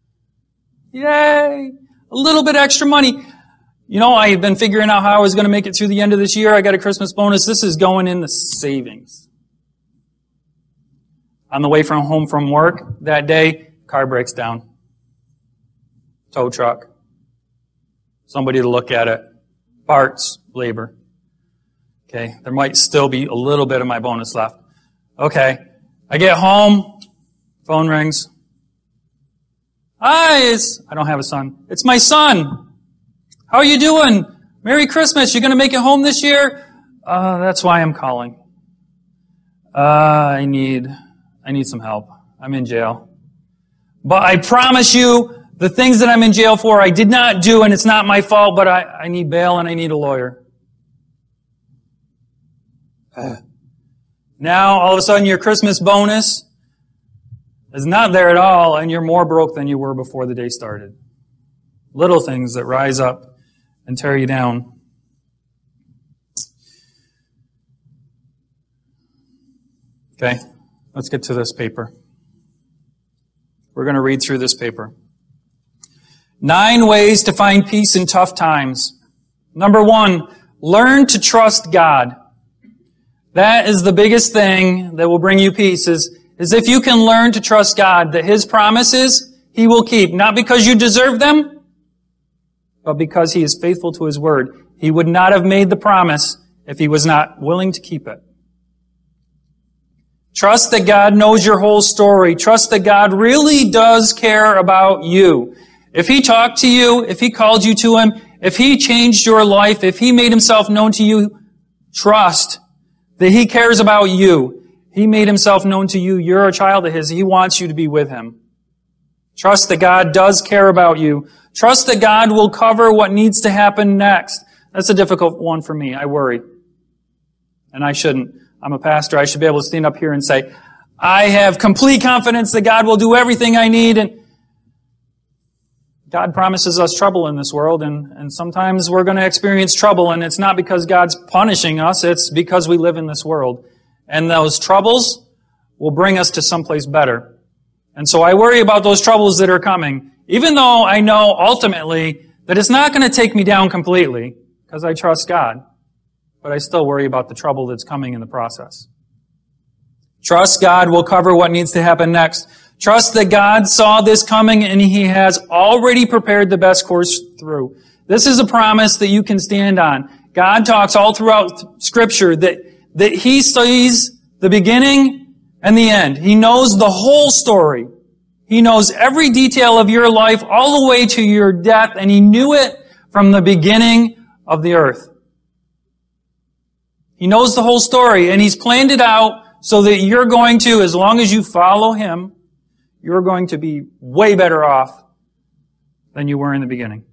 Speaker 1: Yay! A little bit extra money. You know, I've been figuring out how I was going to make it through the end of this year. I got a Christmas bonus. This is going in the savings. On the way from home from work that day, car breaks down. Tow truck. Somebody to look at it. Parts, labor. Okay, there might still be a little bit of my bonus left. Okay, I get home, phone rings. Hi, I don't have a son. It's my son. How are you doing? Merry Christmas. You going to make it home this year? That's why I'm calling. I need some help. I'm in jail. But I promise you, the things that I'm in jail for, I did not do, and it's not my fault, but I need bail and I need a lawyer. Now, all of a sudden, your Christmas bonus is not there at all, and you're more broke than you were before the day started. Little things that rise up and tear you down. Okay, let's get to this paper. We're going to read through this paper. 9 ways to find peace in tough times. Number 1, learn to trust God. That is the biggest thing that will bring you peace, is if you can learn to trust God, that His promises He will keep. Not because you deserve them, but because He is faithful to His word. He would not have made the promise if He was not willing to keep it. Trust that God knows your whole story. Trust that God really does care about you. If He talked to you, if He called you to Him, if He changed your life, if He made Himself known to you, trust that He cares about you. He made Himself known to you. You're a child of His. He wants you to be with Him. Trust that God does care about you. Trust that God will cover what needs to happen next. That's a difficult one for me. I worry. And I shouldn't. I'm a pastor. I should be able to stand up here and say, I have complete confidence that God will do everything I need. And God promises us trouble in this world, and sometimes we're going to experience trouble, and it's not because God's punishing us, it's because we live in this world. And those troubles will bring us to someplace better. And so I worry about those troubles that are coming, even though I know ultimately that it's not going to take me down completely, because I trust God. But I still worry about the trouble that's coming in the process. Trust God will cover what needs to happen next. Trust that God saw this coming and He has already prepared the best course through. This is a promise that you can stand on. God talks all throughout Scripture that He sees the beginning and the end. He knows the whole story. He knows every detail of your life all the way to your death, and He knew it from the beginning of the earth. He knows the whole story, and He's planned it out so that you're going to, as long as you follow Him, you're going to be way better off than you were in the beginning.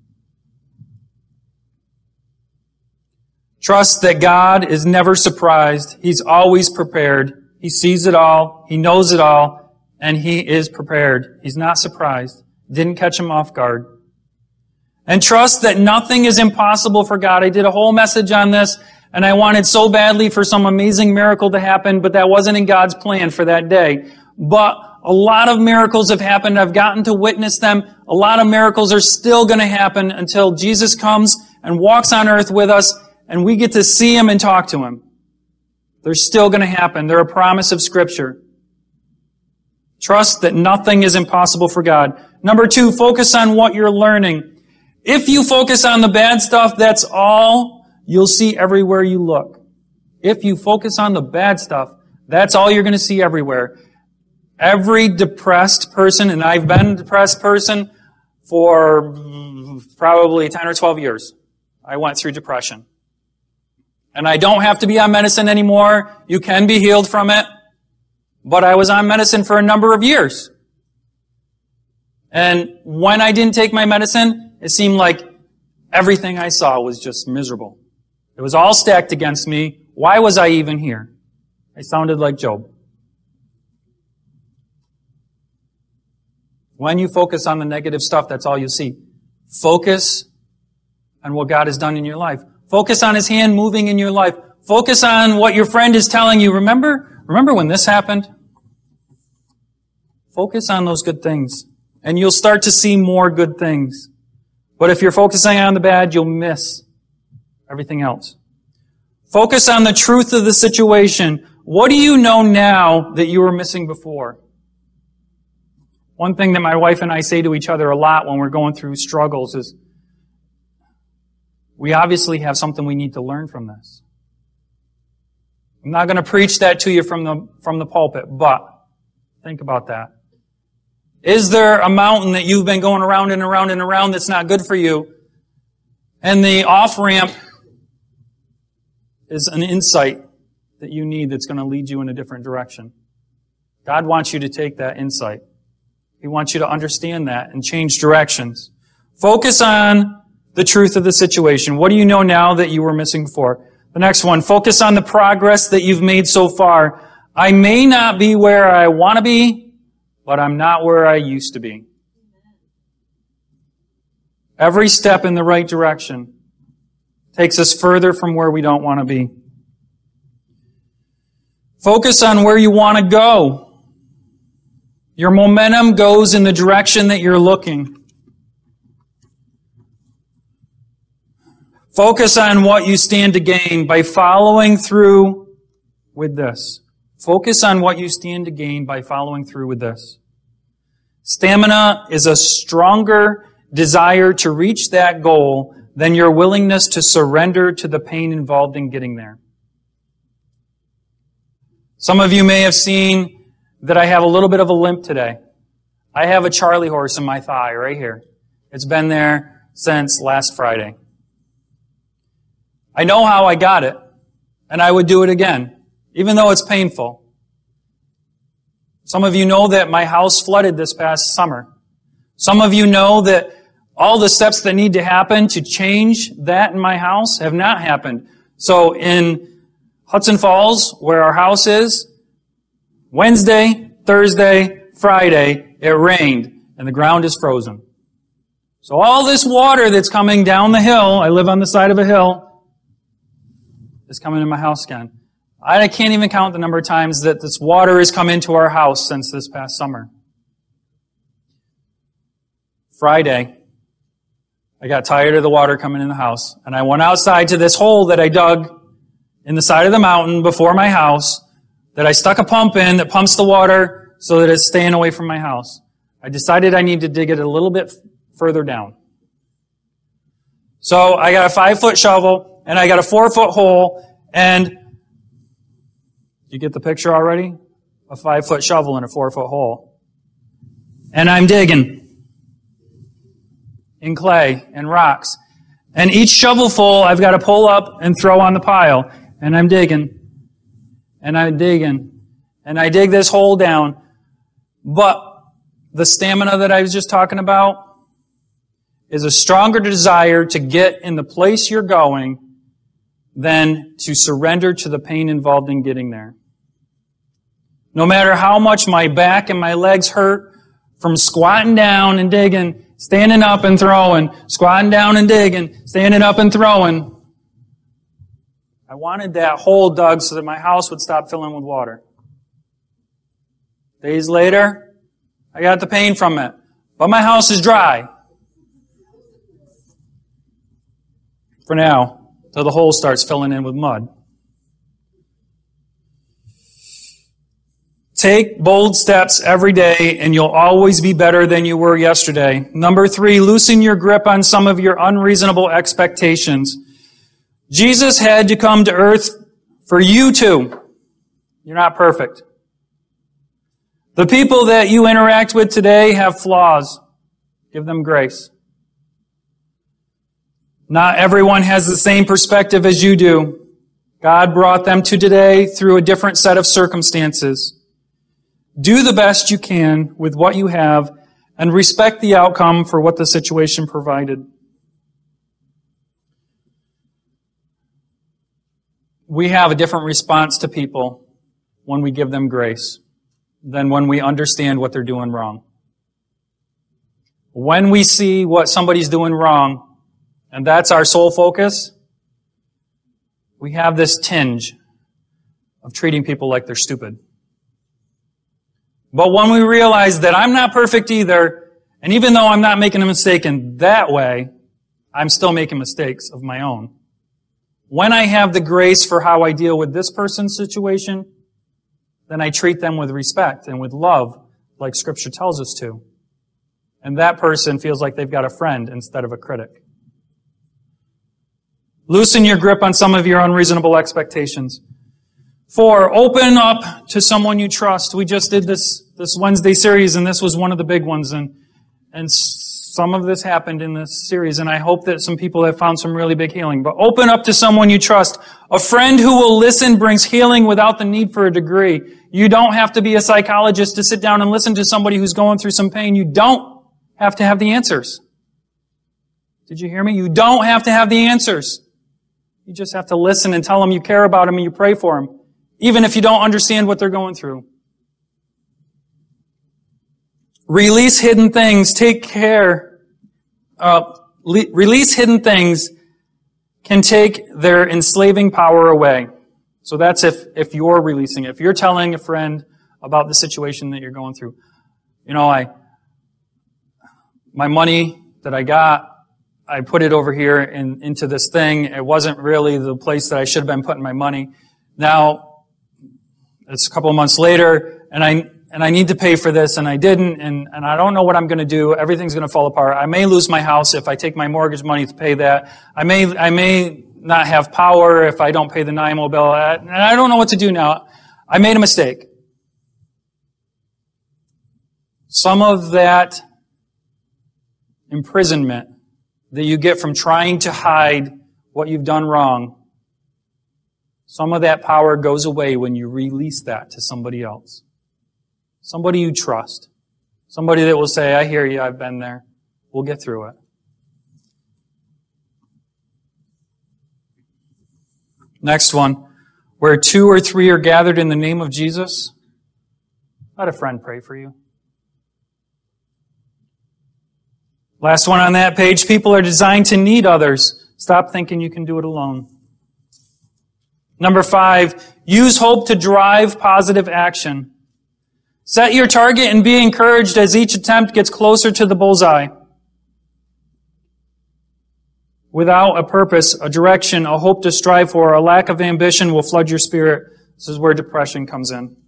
Speaker 1: Trust that God is never surprised. He's always prepared. He sees it all. He knows it all. And He is prepared. He's not surprised. Didn't catch Him off guard. And trust that nothing is impossible for God. I did a whole message on this, and I wanted so badly for some amazing miracle to happen, but that wasn't in God's plan for that day. But a lot of miracles have happened. I've gotten to witness them. A lot of miracles are still going to happen until Jesus comes and walks on earth with us, and we get to see Him and talk to Him. They're still going to happen. They're a promise of Scripture. Trust that nothing is impossible for God. Number 2, focus on what you're learning. If you focus on the bad stuff, that's all you'll see everywhere you look. If you focus on the bad stuff, that's all you're going to see everywhere. Every depressed person, and I've been a depressed person for probably 10 or 12 years. I went through depression. And I don't have to be on medicine anymore. You can be healed from it. But I was on medicine for a number of years. And when I didn't take my medicine, it seemed like everything I saw was just miserable. It was all stacked against me. Why was I even here? I sounded like Job. When you focus on the negative stuff, that's all you see. Focus on what God has done in your life. Focus on His hand moving in your life. Focus on what your friend is telling you. Remember when this happened? Focus on those good things, and you'll start to see more good things. But if you're focusing on the bad, you'll miss everything else. Focus on the truth of the situation. What do you know now that you were missing before? One thing that my wife and I say to each other a lot when we're going through struggles is, we obviously have something we need to learn from this. I'm not going to preach that to you from the pulpit, but think about that. Is there a mountain that you've been going around and around and around that's not good for you? And the off-ramp is an insight that you need that's going to lead you in a different direction. God wants you to take that insight. He wants you to understand that and change directions. Focus on the truth of the situation. What do you know now that you were missing before? The next one, focus on the progress that you've made so far. I may not be where I want to be, but I'm not where I used to be. Every step in the right direction takes us further from where we don't want to be. Focus on where you want to go. Your momentum goes in the direction that you're looking. Focus on what you stand to gain by following through with this. Focus on what you stand to gain by following through with this. Stamina is a stronger desire to reach that goal than your willingness to surrender to the pain involved in getting there. Some of you may have seen that I have a little bit of a limp today. I have a Charlie horse in my thigh right here. It's been there since last Friday. I know how I got it, and I would do it again, even though it's painful. Some of you know that my house flooded this past summer. Some of you know that all the steps that need to happen to change that in my house have not happened. So in Hudson Falls, where our house is, Wednesday, Thursday, Friday, it rained, and the ground is frozen. So all this water that's coming down the hill, I live on the side of a hill, is coming in my house again. I can't even count the number of times that this water has come into our house since this past summer. Friday, I got tired of the water coming in the house, and I went outside to this hole that I dug in the side of the mountain before my house, that I stuck a pump in that pumps the water so that it's staying away from my house. I decided I need to dig it a little bit further down. So I got a 5-foot shovel, and I got a 4-foot hole, and you get the picture already? A 5-foot shovel in a 4-foot hole. And I'm digging in clay and rocks. And each shovelful I've got to pull up and throw on the pile. And I'm digging. And I'm digging. And I dig this hole down. But the stamina that I was just talking about is a stronger desire to get in the place you're going than to surrender to the pain involved in getting there. No matter how much my back and my legs hurt from squatting down and digging, standing up and throwing, squatting down and digging, standing up and throwing, I wanted that hole dug so that my house would stop filling with water. Days later, I got the pain from it, but my house is dry. For now. Till the hole starts filling in with mud. Take bold steps every day, and you'll always be better than you were yesterday. Number 3, loosen your grip on some of your unreasonable expectations. Jesus had to come to earth for you too. You're not perfect. The people that you interact with today have flaws. Give them grace. Not everyone has the same perspective as you do. God brought them to today through a different set of circumstances. Do the best you can with what you have and respect the outcome for what the situation provided. We have a different response to people when we give them grace than when we understand what they're doing wrong. When we see what somebody's doing wrong, and that's our sole focus, we have this tinge of treating people like they're stupid. But when we realize that I'm not perfect either, and even though I'm not making a mistake in that way, I'm still making mistakes of my own. When I have the grace for how I deal with this person's situation, then I treat them with respect and with love, like Scripture tells us to. And that person feels like they've got a friend instead of a critic. Loosen your grip on some of your unreasonable expectations. 4, open up to someone you trust. We just did this Wednesday series, and this was one of the big ones. And some of this happened in this series, and I hope that some people have found some really big healing. But open up to someone you trust. A friend who will listen brings healing without the need for a degree. You don't have to be a psychologist to sit down and listen to somebody who's going through some pain. You don't have to have the answers. Did you hear me? You don't have to have the answers. You just have to listen and tell them you care about them and you pray for them, even if you don't understand what they're going through. Release hidden things. Take care. Release hidden things can take their enslaving power away. So that's if you're releasing it. If you're telling a friend about the situation that you're going through. You know, my money that I got, I put it over here into this thing. It wasn't really the place that I should have been putting my money. Now, it's a couple of months later, and I need to pay for this, and I didn't, and I don't know what I'm going to do. Everything's going to fall apart. I may lose my house if I take my mortgage money to pay that. I may not have power if I don't pay the NIMO bill. And I don't know what to do now. I made a mistake. Some of that imprisonment that you get from trying to hide what you've done wrong, some of that power goes away when you release that to somebody else. Somebody you trust. Somebody that will say, I hear you, I've been there. We'll get through it. Next one. Where 2 or 3 are gathered in the name of Jesus, let a friend pray for you. Last one on that page. People are designed to need others. Stop thinking you can do it alone. Number 5. Use hope to drive positive action. Set your target and be encouraged as each attempt gets closer to the bullseye. Without a purpose, a direction, a hope to strive for, a lack of ambition will flood your spirit. This is where depression comes in.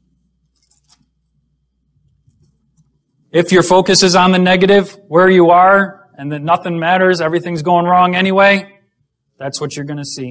Speaker 1: If your focus is on the negative, where you are, and that nothing matters, everything's going wrong anyway, that's what you're going to see.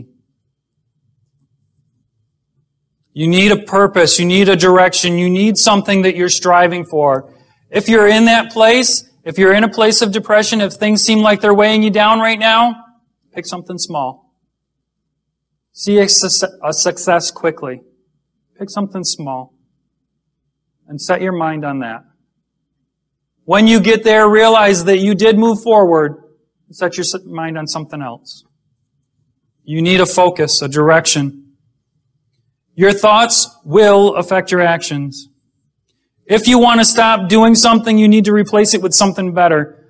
Speaker 1: You need a purpose. You need a direction. You need something that you're striving for. If you're in that place, if you're in a place of depression, if things seem like they're weighing you down right now, pick something small. See a success quickly. Pick something small. And set your mind on that. When you get there, realize that you did move forward. And set your mind on something else. You need a focus, a direction. Your thoughts will affect your actions. If you want to stop doing something, you need to replace it with something better.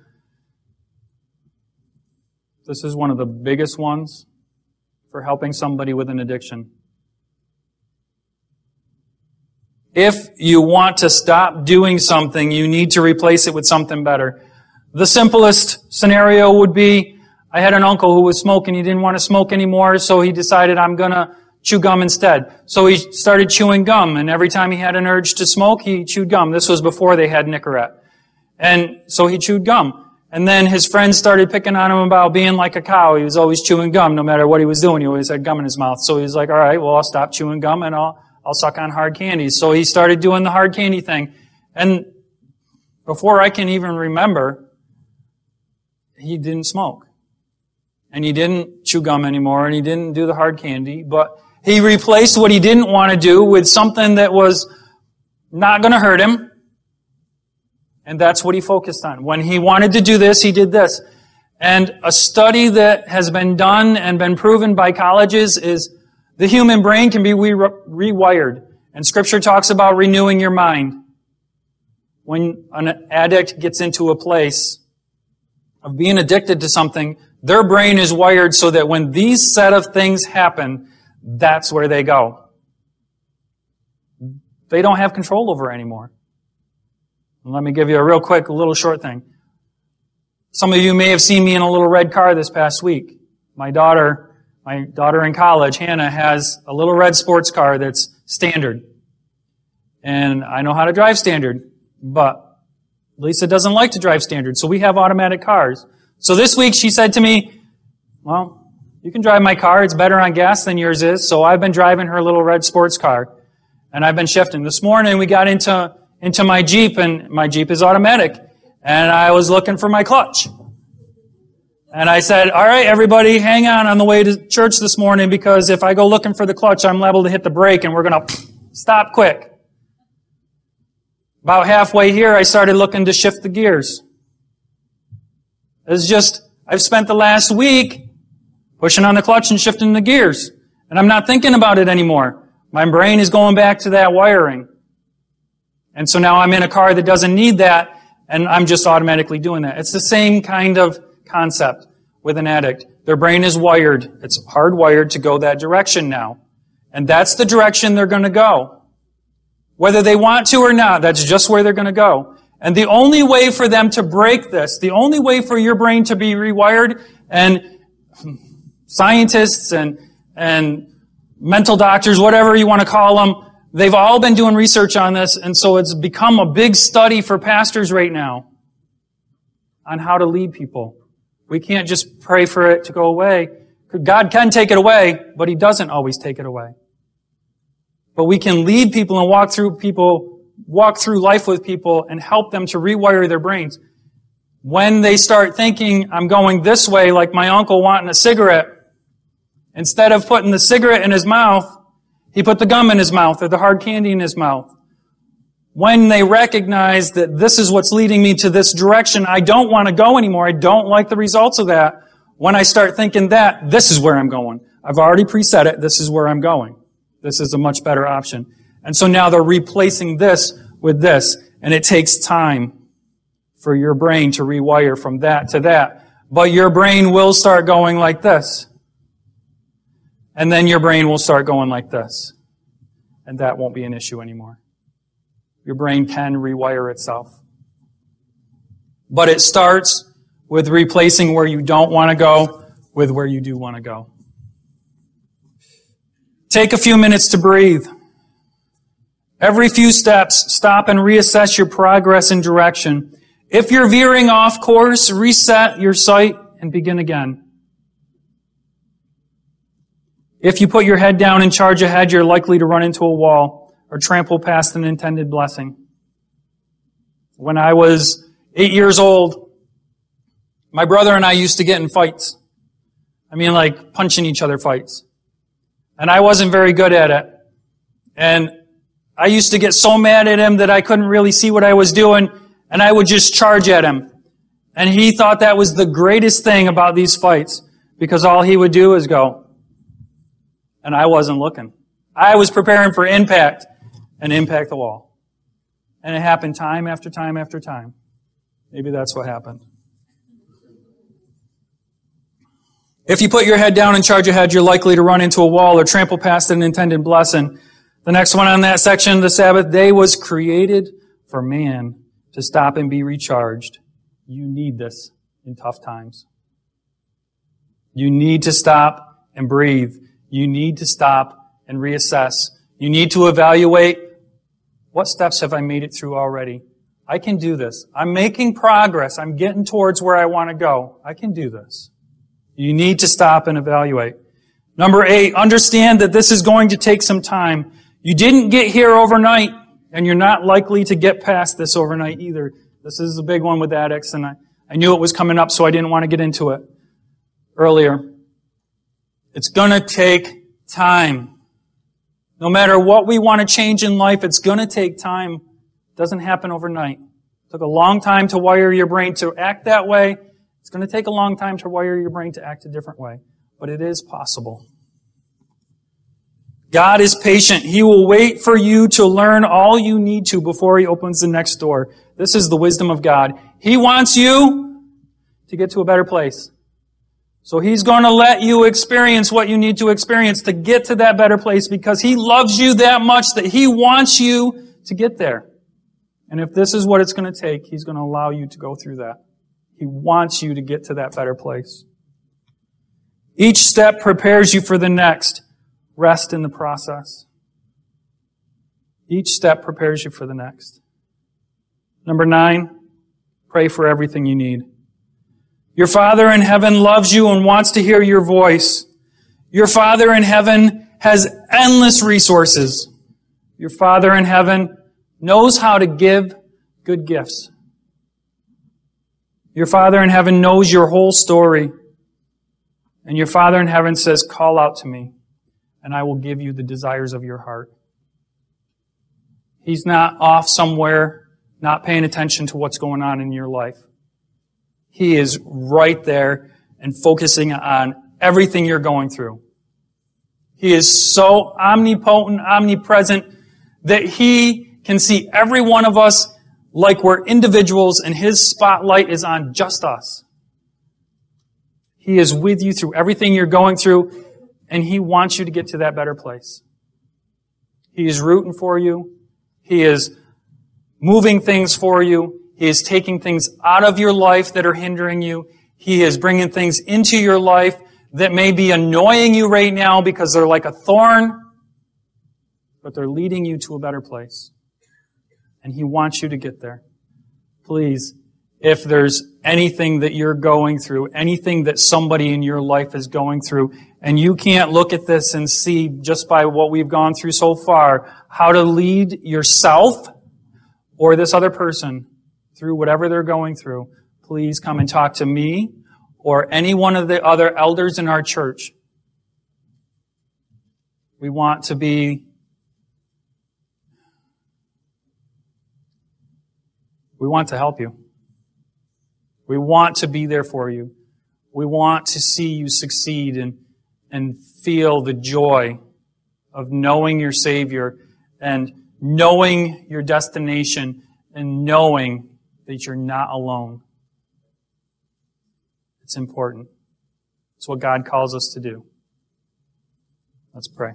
Speaker 1: This is one of the biggest ones for helping somebody with an addiction. If you want to stop doing something, you need to replace it with something better. The simplest scenario would be, I had an uncle who was smoking. He didn't want to smoke anymore, so he decided, I'm going to chew gum instead. So he started chewing gum, and every time he had an urge to smoke, he chewed gum. This was before they had Nicorette. And so he chewed gum. And then his friends started picking on him about being like a cow. He was always chewing gum, no matter what he was doing. He always had gum in his mouth. So he was like, all right, well, I'll stop chewing gum and I'll suck on hard candies. So he started doing the hard candy thing. And before I can even remember, he didn't smoke. And he didn't chew gum anymore, and he didn't do the hard candy, but he replaced what he didn't want to do with something that was not going to hurt him. And that's what he focused on. When he wanted to do this, he did this. And a study that has been done and been proven by colleges is the human brain can be rewired. And Scripture talks about renewing your mind. When an addict gets into a place of being addicted to something, their brain is wired so that when these set of things happen, that's where they go. They don't have control over it anymore. Let me give you a real quick, little short thing. Some of you may have seen me in a little red car this past week. My daughter in college, Hannah, has a little red sports car that's standard. And I know how to drive standard, but Lisa doesn't like to drive standard, so we have automatic cars. So this week she said to me, well, you can drive my car, it's better on gas than yours is, so I've been driving her little red sports car, and I've been shifting. This morning we got into my Jeep, and my Jeep is automatic, and I was looking for my clutch. And I said, all right, everybody, hang on the way to church this morning, because if I go looking for the clutch, I'm liable to hit the brake, and we're going to stop quick. About halfway here, I started looking to shift the gears. It's just, I've spent the last week pushing on the clutch and shifting the gears. And I'm not thinking about it anymore. My brain is going back to that wiring. And so now I'm in a car that doesn't need that, and I'm just automatically doing that. It's the same kind of concept with an addict. Their brain is wired. It's hardwired to go that direction now. And that's the direction they're going to go. Whether they want to or not, that's just where they're going to go. And the only way for them to break this, the only way for your brain to be rewired, and scientists and mental doctors, whatever you want to call them, they've all been doing research on this, and so it's become a big study for pastors right now on how to lead people. We can't just pray for it to go away. God can take it away, but He doesn't always take it away. But we can lead people and walk through life with people and help them to rewire their brains. When they start thinking, I'm going this way, like my uncle wanting a cigarette, instead of putting the cigarette in his mouth, he put the gum in his mouth or the hard candy in his mouth. When they recognize that this is what's leading me to this direction, I don't want to go anymore, I don't like the results of that. When I start thinking that, this is where I'm going. I've already preset it, this is where I'm going. This is a much better option. And so now they're replacing this with this. And it takes time for your brain to rewire from that to that. But your brain will start going like this. And then your brain will start going like this. And that won't be an issue anymore. Your brain can rewire itself. But it starts with replacing where you don't want to go with where you do want to go. Take a few minutes to breathe. Every few steps, stop and reassess your progress and direction. If you're veering off course, reset your sight and begin again. If you put your head down and charge ahead, you're likely to run into a wall or trample past an intended blessing. When I was 8 years old, my brother and I used to get in fights. I mean, like punching each other fights. And I wasn't very good at it. And I used to get so mad at him that I couldn't really see what I was doing, and I would just charge at him. And he thought that was the greatest thing about these fights, because all he would do is go. And I wasn't looking. I was preparing for impact, and impact the wall. And it happened time after time after time. Maybe that's what happened. If you put your head down and charge ahead, you're likely to run into a wall or trample past an intended blessing. The next one on that section, the Sabbath day was created for man to stop and be recharged. You need this in tough times. You need to stop and breathe. You need to stop and reassess. You need to evaluate, what steps have I made it through already? I can do this. I'm making progress. I'm getting towards where I want to go. I can do this. You need to stop and evaluate. Number 8, understand that this is going to take some time. You didn't get here overnight, and you're not likely to get past this overnight either. This is a big one with addicts, and I knew it was coming up, so I didn't want to get into it earlier. It's going to take time. No matter what we want to change in life, it's going to take time. It doesn't happen overnight. It took a long time to wire your brain to act that way. It's going to take a long time to wire your brain to act a different way. But it is possible. God is patient. He will wait for you to learn all you need to before He opens the next door. This is the wisdom of God. He wants you to get to a better place. So He's going to let you experience what you need to experience to get to that better place because He loves you that much that He wants you to get there. And if this is what it's going to take, He's going to allow you to go through that. He wants you to get to that better place. Each step prepares you for the next. Rest in the process. Each step prepares you for the next. Number 9, pray for everything you need. Your Father in heaven loves you and wants to hear your voice. Your Father in heaven has endless resources. Your Father in heaven knows how to give good gifts. Your Father in heaven knows your whole story. And your Father in heaven says, call out to me, and I will give you the desires of your heart. He's not off somewhere, not paying attention to what's going on in your life. He is right there and focusing on everything you're going through. He is so omnipotent, omnipresent, that He can see every one of us like we're individuals and His spotlight is on just us. He is with you through everything you're going through, and He wants you to get to that better place. He is rooting for you. He is moving things for you. He is taking things out of your life that are hindering you. He is bringing things into your life that may be annoying you right now because they're like a thorn, but they're leading you to a better place. And He wants you to get there. Please, if there's anything that you're going through, anything that somebody in your life is going through, and you can't look at this and see just by what we've gone through so far, how to lead yourself or this other person through whatever they're going through, please come and talk to me or any one of the other elders in our church. We want to help you. We want to be there for you. We want to see you succeed and feel the joy of knowing your Savior and knowing your destination and knowing that you're not alone. It's important. It's what God calls us to do. Let's pray.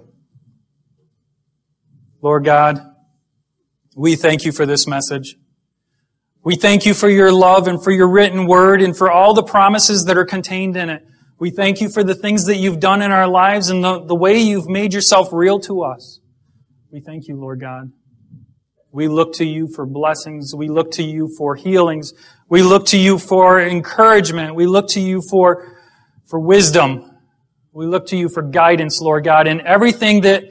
Speaker 1: Lord God, we thank you for this message. We thank you for your love and for your written word and for all the promises that are contained in it. We thank you for the things that you've done in our lives and the way you've made yourself real to us. We thank you, Lord God. We look to you for blessings. We look to you for healings. We look to you for encouragement. We look to you for wisdom. We look to you for guidance, Lord God. And everything that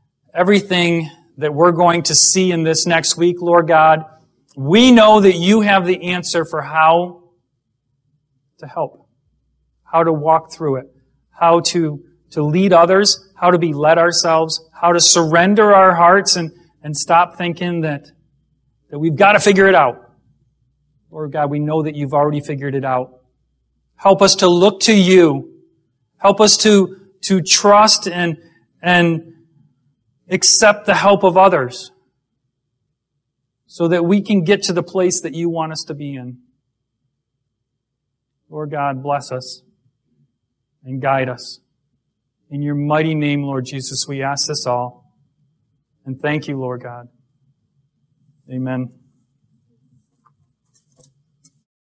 Speaker 1: we're going to see in this next week, Lord God, we know that you have the answer for how to help, how to walk through it, how to lead others, how to be led ourselves, how to surrender our hearts and stop thinking that we've got to figure it out. Lord God, we know that you've already figured it out. Help us to look to you. Help us to trust and accept the help of others so that we can get to the place that you want us to be in. Lord God, bless us and guide us. In your mighty name, Lord Jesus, we ask this all. And thank you, Lord God. Amen.